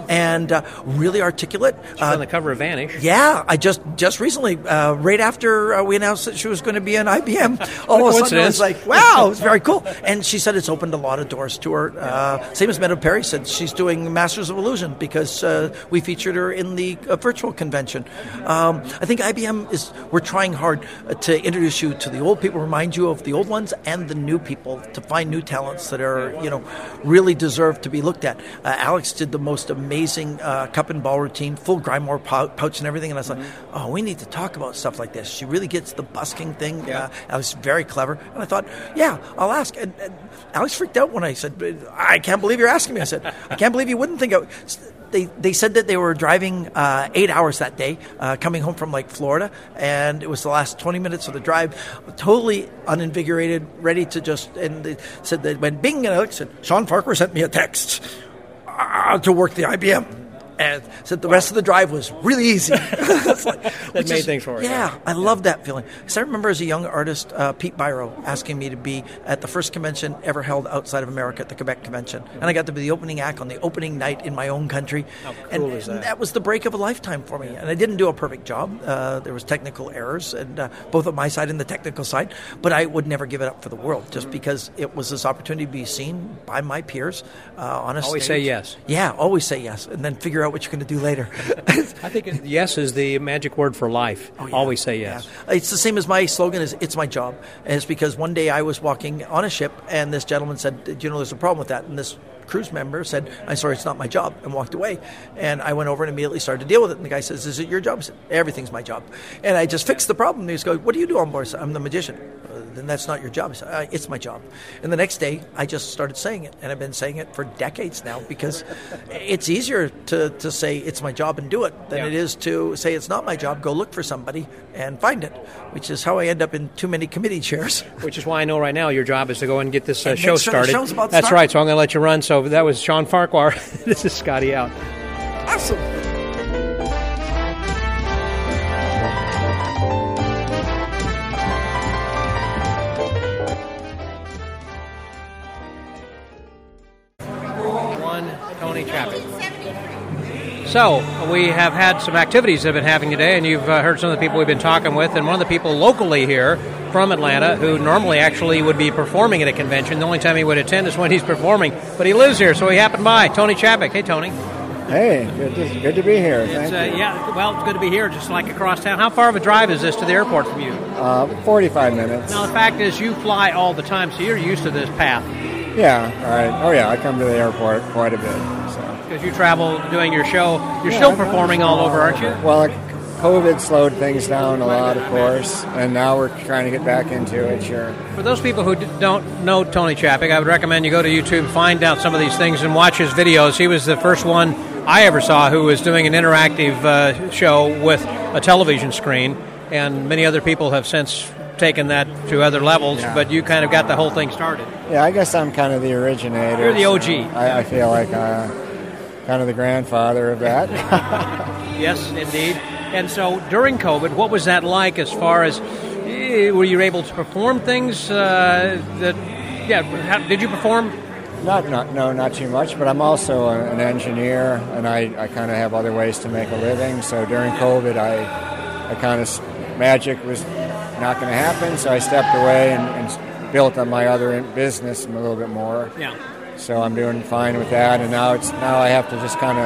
and uh, really articulate. She's on the cover of Vanish. Yeah, I just just recently, uh, right after uh, we announced that she was going to be on I B M, all of a sudden I was like, wow, it was very cool. And she said it's opened a lot of doors to her. Uh, same as Meadow Perry said, she's doing Masters of Illusion because uh, we featured her in the uh, virtual convention. Um, I think I B M is, we're trying hard uh, to introduce you to the old people, remind you of the old ones and the new people, to find new talents that are, you know, really deserve to be looked at. Uh, Alex did the most amazing uh, cup and ball routine, full Grimoire pouch and everything, and I was like, oh, we need to talk about stuff like this. She really gets the busking thing. Yeah. Uh, Alex is very clever, and I thought, yeah, I'll ask. And, and Alex freaked out when I said, I can't believe you're asking me. I said, I can't believe you wouldn't think of. They they said that they were driving uh, eight hours that day, uh, coming home from like Florida, and it was the last twenty minutes of the drive, totally uninvigorated, ready to just. And they said that when Bing and Alex said, Sean Farquhar sent me a text uh, to work the I B M. And said the rest of the drive was really easy. It's like, that made is, things for yeah, you. Yeah, I love that feeling. Because I remember as a young artist, uh, Pete Byro asking me to be at the first convention ever held outside of America, at the Quebec Convention. Mm-hmm. And I got to be the opening act on the opening night in my own country. How cool and, is that? And that was the break of a lifetime for me. And I didn't do a perfect job. Uh, there was technical errors, and uh, both on my side and the technical side. But I would never give it up for the world, just because it was this opportunity to be seen by my peers uh, on a Always stage. say yes. Yeah, always say yes, and then figure out what you're going to do later. I think yes is the magic word for life. Oh, yeah. Always say yes. Yeah. It's the same as my slogan is, it's my job. And it's because one day I was walking on a ship, and this gentleman said, do you know there's a problem with that? And this cruise member said, I'm sorry, it's not my job, and walked away. And I went over and immediately started to deal with it. And the guy says, is it your job? I said, everything's my job. And I just fixed the problem. And he goes, what do you do on board? I said, I'm the magician. Uh, then that's not your job. I said, uh, it's my job. And the next day, I just started saying it. And I've been saying it for decades now, because it's easier to, to say it's my job and do it than yeah. it is to say it's not my job, go look for somebody and find it, which is how I end up in too many committee chairs. Which is why I know right now your job is to go and get this uh, and show sure the started. show's about to That's start. right, so I'm going to let you run. So that was Sean Farquhar. This is Scotty out. Awesome. One Tony Chapek. So we have had some activities that have been happening today, and you've uh, heard some of the people we've been talking with, and one of the people locally here from Atlanta who normally actually would be performing at a convention. The only time he would attend is when he's performing, but he lives here, so he happened by. Tony Chapek. Hey, Tony. Hey, good to, good to be here. It's, Thank uh, you. yeah, well, it's good to be here, just like across town. How far of a drive is this to the airport from you? Uh, forty-five minutes. Now, the fact is you fly all the time, so you're used to this path. Yeah, all right. Oh, yeah, I come to the airport quite a bit. So. Because you travel doing your show. You're Yeah, still I'm performing all over, aren't you? Well, COVID slowed things down a lot, of course, and now we're trying to get back into it, sure. For those people who d- don't know Tony Chapek, I would recommend you go to YouTube, find out some of these things, and watch his videos. He was the first one I ever saw who was doing an interactive uh, show with a television screen, and many other people have since taken that to other levels, Yeah. but you kind of got the whole thing started. Yeah, I guess I'm kind of the originator. You're the O G. So I, I feel like uh, kind of the grandfather of that. Yes, indeed. And so during COVID, what was that like as far as, eh, were you able to perform things uh, that, yeah, how, did you perform? Not, not, no, not too much, but I'm also a, an engineer, and I, I kind of have other ways to make a living. So during COVID, I, I kind of, magic was not going to happen, so I stepped away and, and built on my other business a little bit more. Yeah. So I'm doing fine with that, and now it's now I have to just kind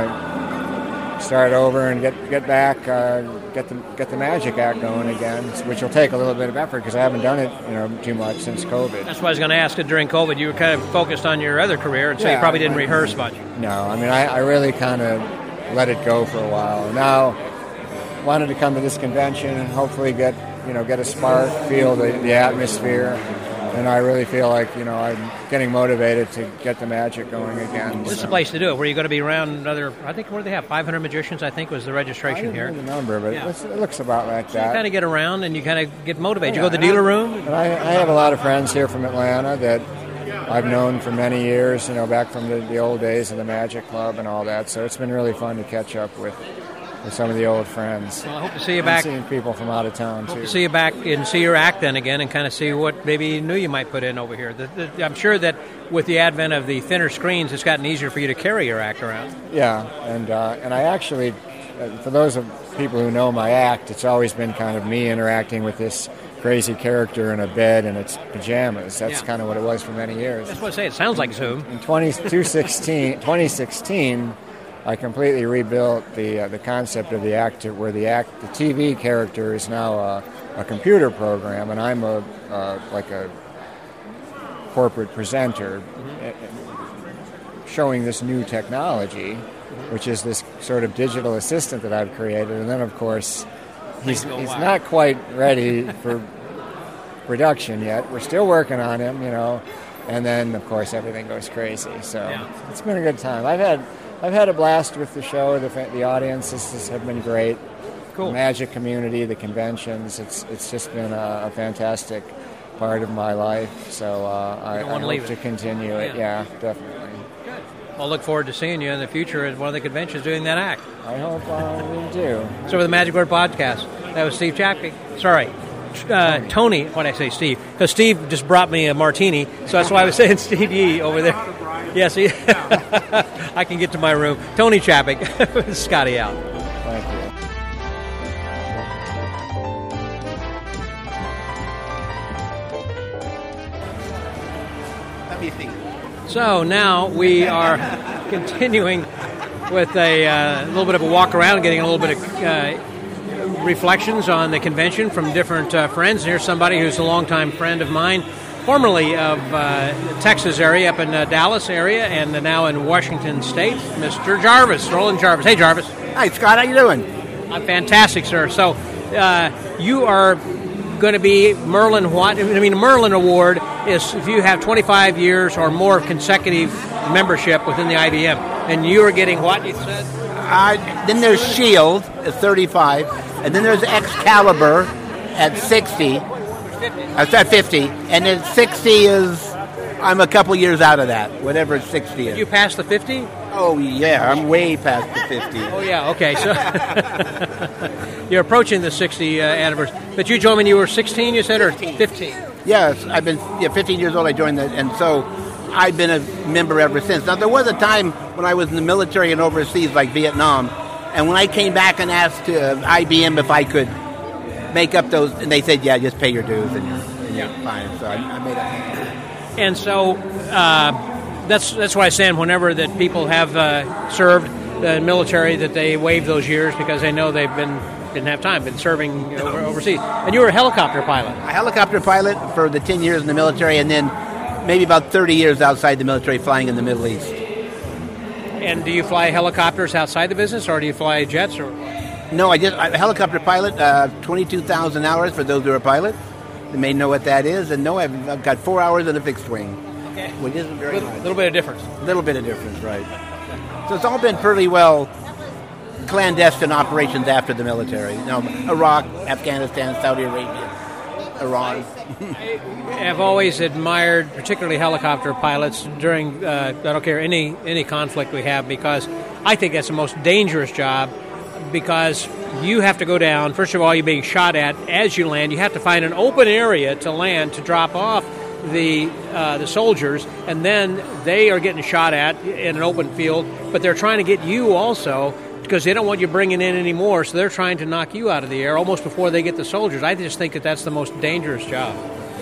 of start over and get get back, uh, get the get the Magic Act going again, which will take a little bit of effort because I haven't done it, you know, too much since COVID. That's why I was going to ask it during COVID. You were kind of focused on your other career, and so Yeah, you probably didn't I- rehearse much. No, I mean I, I really kind of let it go for a while. Now wanted to come to this convention and hopefully get you know get a spark, feel the, the atmosphere. And I really feel like, you know, I'm getting motivated to get the magic going again. This is so. the place to do it, where you're going to be around another, I think, what do they have, five hundred magicians, I think, was the I registration didn't here. know the number, but Yeah. it's, it looks about like So you that. kind of get around and you kind of get motivated. Yeah, You go to the and dealer I- room. And I, I have a lot of friends here from Atlanta that I've known for many years, you know, back from the, the old days of the Magic Club and all that. So it's been really fun to catch up with with some of the old friends. Well, I hope to see you and back. Seeing people from out of town Hope too. to see you back and see your act then again, and kind of see what maybe new you might put in over here. The, the, I'm sure that with the advent of the thinner screens, it's gotten easier for you to carry your act around. Yeah, and uh, and I actually, uh, for those of people who know my act, it's always been kind of me interacting with this crazy character in a bed in its pajamas. That's Yeah. kind of what it was for many years. That's what I say. It sounds like Zoom. In twenty sixteen, twenty sixteen, I completely rebuilt the uh, the concept of the actor, where the act, the T V character is now a, a computer program, and I'm a uh, like a corporate presenter, mm-hmm. showing this new technology, which is this sort of digital assistant that I've created. And then, of course, he's he's not quite ready for production yet. We're still working on him, you know. And then, of course, everything goes crazy. So Yeah. it's been a good time. I've had I've had a blast with the show. The the audiences have been great. Cool. The Magic community, the conventions. It's it's just been a, a fantastic part of my life. So uh, I, don't I wanna hope leave to it. continue it. Yeah. Yeah, definitely. I'll look forward to seeing you in the future at one of the conventions doing that act. I hope uh, we do. So for the Magic Word Podcast, that was Steve Chapke. Sorry, uh, Tony. What did I say, Steve? Because Steve just brought me a martini, so that's why I was saying Steve Yee over there. Yes, yeah, I can get to my room. Tony Chapek, Scotty out. Thank you. So now we are continuing with a uh, little bit of a walk around, getting a little bit of uh, reflections on the convention from different uh, friends. And here's somebody who's a longtime friend of mine, formerly of uh, the Texas area, up in uh, Dallas area, and now in Washington State, Mister Jarvis, Roland Jarvis. Hey, Jarvis. Hi, Scott. How you doing? I'm fantastic, sir. So uh, you are going to be Merlin what? I mean, a Merlin Award is if you have twenty-five years or more consecutive membership within the I B M. And you are getting what, you said? Uh, then there's SHIELD at thirty-five, and then there's Excalibur at sixty. That's at fifty, and then sixty is, I'm a couple years out of that, whatever sixty is. You passed the fifty? Oh, yeah, I'm way past the fifty. Oh, yeah, okay. So you're approaching the sixty uh, anniversary. But you told me you were sixteen, you said, or fifteen? Yes, I've been yeah, fifteen years old. I joined that, and so I've been a member ever since. Now, there was a time when I was in the military and overseas, like Vietnam, and when I came back and asked uh, I B M if I could make up those, and they said, yeah, just pay your dues, and you're, and you're fine. So I, I made up. And so uh, that's that's why I say whenever that people have uh, served the military, that they waive those years because they know they've been didn't have time, been serving over, overseas. And you were a helicopter pilot. A helicopter pilot for the ten years in the military, and then maybe about thirty years outside the military flying in the Middle East. And do you fly helicopters outside the business, or do you fly jets? Or No, I just I'm a helicopter pilot, uh, twenty-two thousand hours for those who are pilots. They may know what that is, and no, I've, I've got four hours in a fixed wing, okay. which isn't very little, much. little bit of difference. A little bit of difference, right. So it's all been pretty well clandestine operations after the military. You know, Iraq, Afghanistan, Saudi Arabia, Iran. I've always admired, particularly helicopter pilots, during, uh, I don't care, any, any conflict we have, because I think that's the most dangerous job, because you have to go down. First of all, you're being shot at as you land. You have to find an open area to land, to drop off the uh, the soldiers, and then they are getting shot at in an open field, but they're trying to get you also, because they don't want you bringing in any more, so they're trying to knock you out of the air almost before they get the soldiers. I just think that that's the most dangerous job.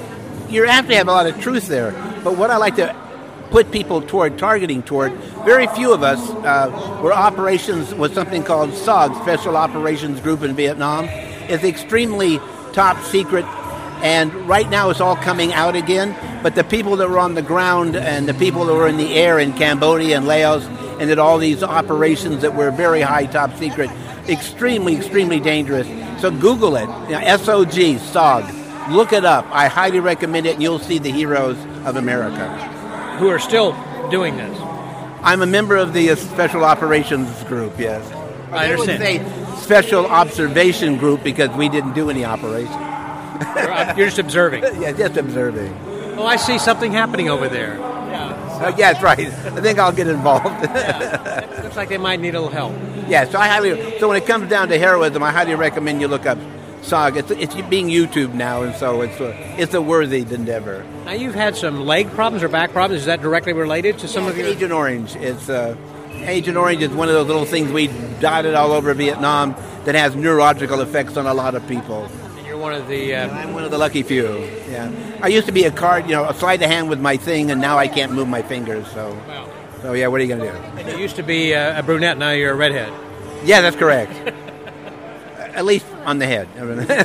You have to have a lot of truth there, but what I like to put people toward, targeting toward, very few of us uh, were operations with something called S O G, Special Operations Group in Vietnam. It's extremely top secret, and right now it's all coming out again, but the people that were on the ground and the people that were in the air in Cambodia and Laos and did all these operations that were very high top secret, extremely, extremely dangerous. So Google it, you know, S O G, S O G. Look it up. I highly recommend it, and you'll see the heroes of America. Who are still doing this? I'm a member of the uh, Special Operations Group, yes. I understand. I would say Special Observation Group because we didn't do any operations. You're just observing. Yeah, just observing. Well, I see something happening over there. Yeah. Uh, yeah, that's right. I think I'll get involved. Yeah. Looks like they might need a little help. Yeah, so I highly. So when it comes down to heroism, I highly recommend you look up S O G. It's it's being YouTubed now, and so it's a, it's a worthy endeavor. Now you've had some leg problems or back problems. Is that directly related to some yeah, of your Agent Orange? It's uh, Agent Orange is one of those little things we dotted all over Vietnam that has neurological effects on a lot of people. And you're one of the. Uh, I'm one of the lucky few. Yeah, I used to be a card, you know, a sleight of hand with my thing, and now I can't move my fingers. So, wow. so yeah, what are you going to do? And you used to be a, a brunette. Now you're a redhead. Yeah, that's correct. At least on the head.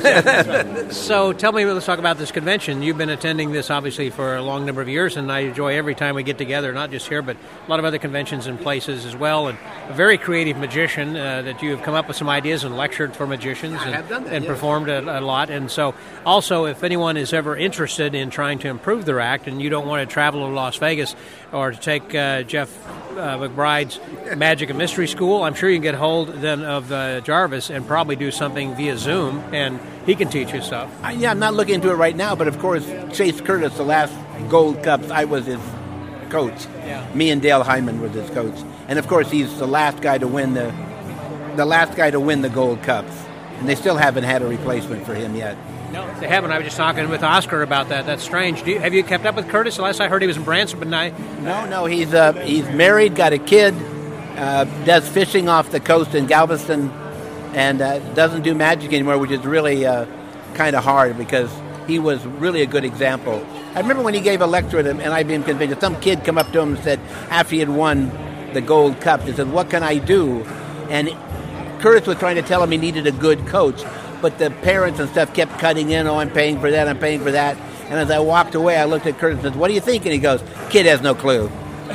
So tell me, let's talk about this convention. You've been attending this, obviously, for a long number of years, and I enjoy every time we get together, not just here, but a lot of other conventions and places as well. And a very creative magician uh, that you have come up with some ideas and lectured for magicians and, I have done that, and yes. performed a, a lot. And so also, if anyone is ever interested in trying to improve their act and you don't want to travel to Las Vegas or to take uh, Jeff uh, McBride's Magic and Mystery School, I'm sure you can get hold then of uh, Jarvis and probably do something via Zoom, and he can teach you stuff. Uh, yeah, I'm not looking into it right now, but of course, Chase Curtis, the last Gold Cups, I was his coach. Yeah. Me and Dale Hyman were his coach, and of course, he's the last guy to win the the last guy to win the Gold Cups, and they still haven't had a replacement for him yet. No, they haven't. I was just talking with Oscar about that. That's strange. Do you, have you kept up with Curtis? The last I heard, he was in Branson, but I... No, no, he's uh, he's married, got a kid, uh, does fishing off the coast in Galveston, and uh, doesn't do magic anymore, which is really uh, kind of hard because he was really a good example. I remember when he gave a lecture at an I B M convention, some kid come up to him and said, after he had won the Gold Cup, he said, "What can I do?" And Curtis was trying to tell him he needed a good coach, but the parents and stuff kept cutting in, "Oh, I'm paying for that, I'm paying for that." And as I walked away, I looked at Curtis and said, "What do you think?" And he goes, "Kid has no clue."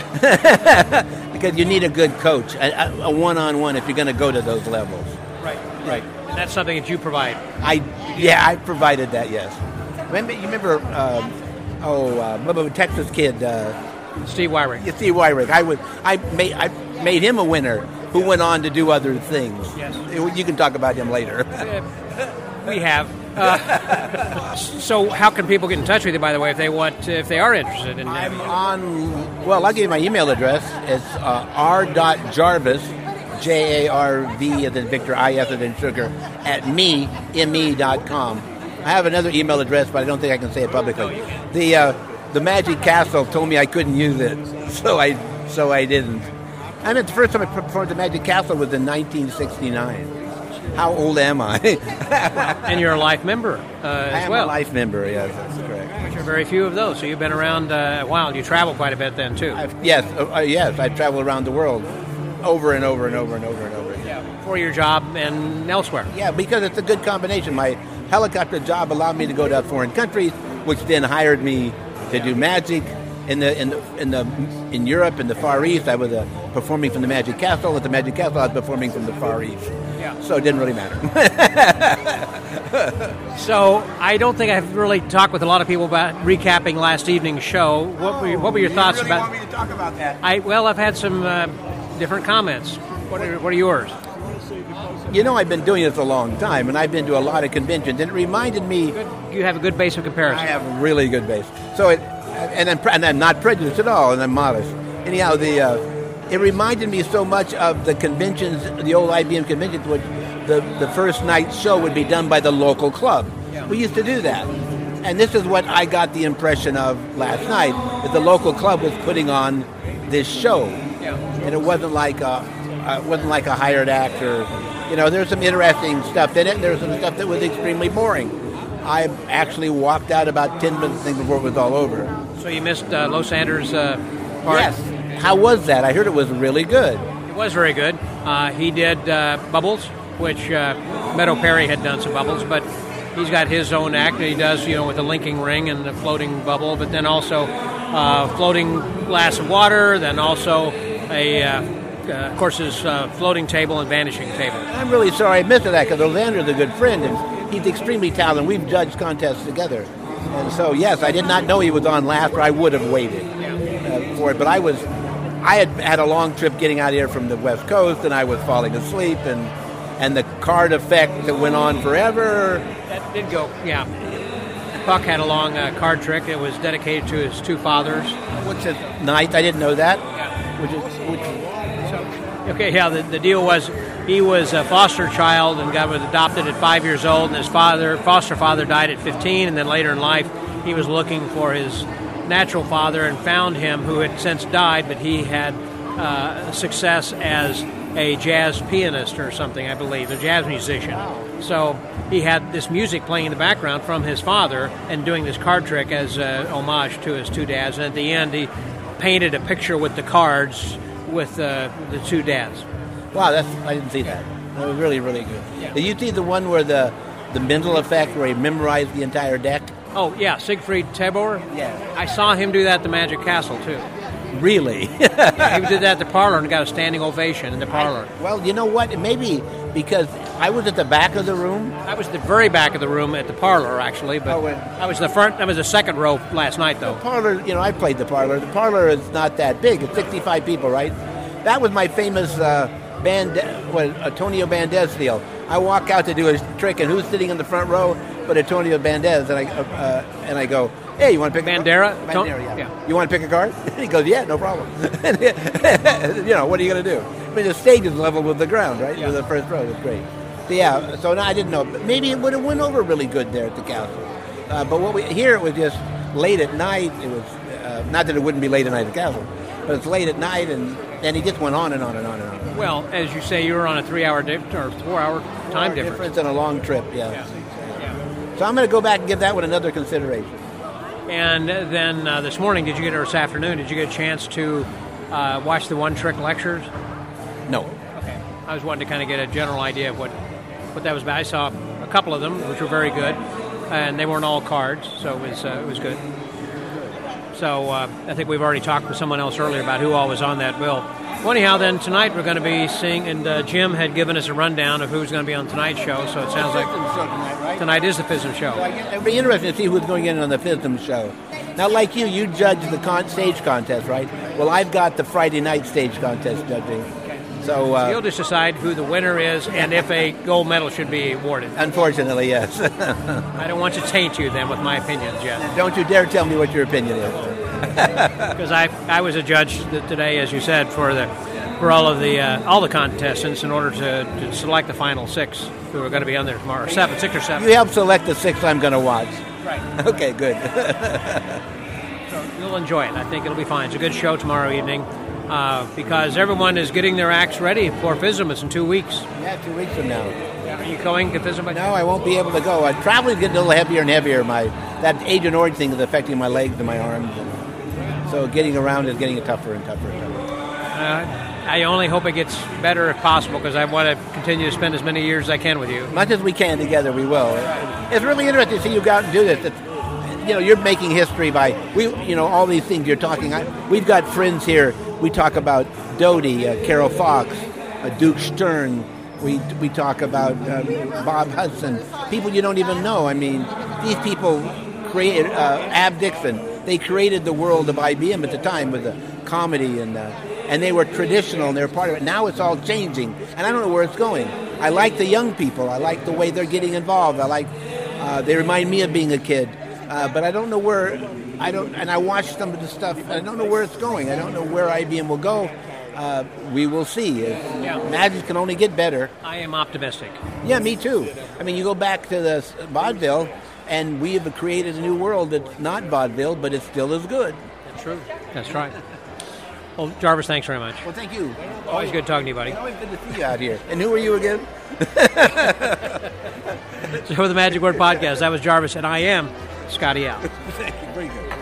Because you need a good coach, a, a one-on-one if you're going to go to those levels. Right, right. And that's something that you provide. I Yeah, I provided that, yes. Remember, you remember, um, oh, uh, Texas kid, uh, Steve Wyrick. Yeah, Steve Wyrick. I would, I made, I made him a winner who went on to do other things. Yes. You can talk about him later. Uh, we have. Uh, so, how can people get in touch with you? By the way, if they want, if they are interested in. I'm on. Well, I'll give you my email address. It's uh, r dot jarvis, J A R V as in Victor, I S as in sugar, at me m e dot com. I have another email address, but I don't think I can say it publicly. The uh, the Magic Castle told me I couldn't use it, so I so I didn't. I mean, the first time I performed at Magic Castle was in nineteen sixty-nine. How old am I? And you're a life member uh, as I am well. a life member, yes, that's correct. Which are very few of those. So you've been around uh, a while. You travel quite a bit then, too. I've, yes, uh, yes, I've traveled around the world over and over and over and over and over again. Yeah, for your job and elsewhere. Yeah, because it's a good combination. My helicopter job allowed me to go to foreign countries, which then hired me to do magic. In the in the in the in Europe in the Far East, I was uh, performing from the Magic Castle. At the Magic Castle, I was performing from the Far East. Yeah. So it didn't really matter. So I don't think I've really talked with a lot of people about recapping last evening's show. What were what were your you thoughts really about? Want me to talk about that? I well, I've had some uh, different comments. What are what are yours? You know, I've been doing this a long time, and I've been to a lot of conventions, and it reminded me. Good. You have a good base of comparison. I have a really good base. So it. And I'm, and I'm not prejudiced at all, and I'm modest. Anyhow, the uh, it reminded me so much of the conventions, the old I B M conventions, which the, the first night show would be done by the local club. Yeah. We used to do that. And this is what I got the impression of last night, that the local club was putting on this show. Yeah. And it wasn't like a, uh, wasn't like a hired act or, you know, there's some interesting stuff in it, and there's some stuff that was extremely boring. I actually walked out about ten minutes before it was all over. So you missed uh, Los Sanders' uh, part? Yes. How was that? I heard it was really good. It was very good. Uh, he did uh, Bubbles, which uh, Meadow Perry had done some Bubbles, but he's got his own act that he does, you know, with the linking ring and the floating bubble, but then also uh, floating glass of water, then also a, uh, uh, of course, his uh, floating table and vanishing table. I'm really sorry I missed that because Rosander's a good friend, and he's extremely talented. We've judged contests together. And so, yes, I did not know he was on last, or I would have waited uh, for it. But I was, I had had a long trip getting out here from the West Coast, and I was falling asleep, and and the card effect that went on forever. That did go, yeah. Puck had a long uh, card trick. It was dedicated to his two fathers. Which is nice. I didn't know that. Which is, which is, okay, yeah, the, the deal was he was a foster child and got adopted at five years old, and his father, foster father died at fifteen, and then later in life he was looking for his natural father and found him, who had since died, but he had uh, success as a jazz pianist or something, I believe, a jazz musician. So he had this music playing in the background from his father and doing this card trick as uh, homage to his two dads. And at the end, he painted a picture with the cards with uh, the two dads. Wow, that's I didn't see that. That was really, really good. Yeah. Did you see the one where the, the mental effect where he memorized the entire deck? Oh, yeah, Siegfried Tabor? Yeah. I saw him do that at the Magic Castle, too. Really? Yeah, he did that at the parlor and got a standing ovation in the parlor. I, well, you know what? Maybe because I was at the back of the room. I was at the very back of the room at the parlor, actually, but oh, I was the front. I was the second row last night, though. The parlor, you know, I played the parlor. The parlor is not that big. It's sixty-five people, right? That was my famous uh, band, what, Antonio Bandez deal. I walk out to do a trick, and who's sitting in the front row but Antonio Bandez? And I uh, and I go, hey, you want to pick Bandera? a card? Bandera, yeah. yeah. You want to pick a card? He goes, yeah, no problem. You know, what are you going to do? I mean, the stage is level with the ground, right? Yeah. With the first row. It's great. So, yeah, so now I didn't know. But maybe it would have went over really good there at the castle. Uh, but what we here, it was just late at night. It was, uh, not that it wouldn't be late at night at the castle, but it's late at night, and, and he just went on and on and on and on. Well, as you say, you were on a three-hour di- or four-hour time four-hour difference. difference and a long trip, yeah. yeah. yeah. So I'm going to go back and give that one another consideration. And then uh, this morning, did you get, or this afternoon, did you get a chance to uh, watch the one-trick lectures? No. Okay. I was wanting to kind of get a general idea of what, what that was about. I saw a couple of them, which were very good, and they weren't all cards, so it was uh, it was good. So uh, I think we've already talked with someone else earlier about who all was on that bill. Well, anyhow, then tonight we're going to be seeing, and uh, Jim had given us a rundown of who's going to be on tonight's show, so it sounds like tonight, right? tonight is the FISM show. So it'd be interesting to see who's going in on the FISM show. Now, like you, you judge the con- stage contest, right? Well, I've got the Friday night stage contest judging. So, uh, so you'll just decide who the winner is and if a gold medal should be awarded. Unfortunately, yes. I don't want to taint you then with my opinions yet. Don't you dare tell me what your opinion is. Because I I was a judge today, as you said, for the for all of the uh, all the contestants in order to, to select the final six who are going to be on there tomorrow. Seven, six or seven. You help select the six I'm going to watch. Right. Okay, good. So you'll enjoy it. I think it'll be fine. It's a good show tomorrow evening. Uh, because everyone is getting their acts ready for FISM. It's in two weeks. Yeah, two weeks from now. Are you going to FISM? No, I won't be able to go. Uh, traveling's getting a little heavier and heavier. My that Agent Orange thing is affecting my legs and my arms. And so getting around is getting tougher and tougher and tougher. Uh, I only hope it gets better if possible, because I want to continue to spend as many years as I can with you. As much as we can together, we will. It's really interesting to see you go out and do this. It's, you know, you're making history by we. You know, all these things you're talking. I, we've got friends here. We talk about Doty, uh, Carol Fox, uh, Duke Stern. We we talk about um, Bob Hudson. People you don't even know. I mean, these people created uh, Ab Dixon. They created the world of I B M at the time with the comedy, and uh, and they were traditional and they were part of it. Now it's all changing, and I don't know where it's going. I like the young people. I like the way they're getting involved. I like uh, they remind me of being a kid, uh, but I don't know where. I don't, and I watch some of the stuff. I don't know where it's going. I don't know where I B M will go. Uh, we will see. Yeah. Magic can only get better. I am optimistic. Yeah, me too. I mean, you go back to the vaudeville, and we have created a new world that's not vaudeville, but it still is good. That's true. That's right. Well, Jarvis, thanks very much. Well, thank you. Always good talking to you, buddy. Always good to see you out here. And who are you again? So for the Magic Word Podcast, that was Jarvis, and I am Scotty Al. Thank you. Very good.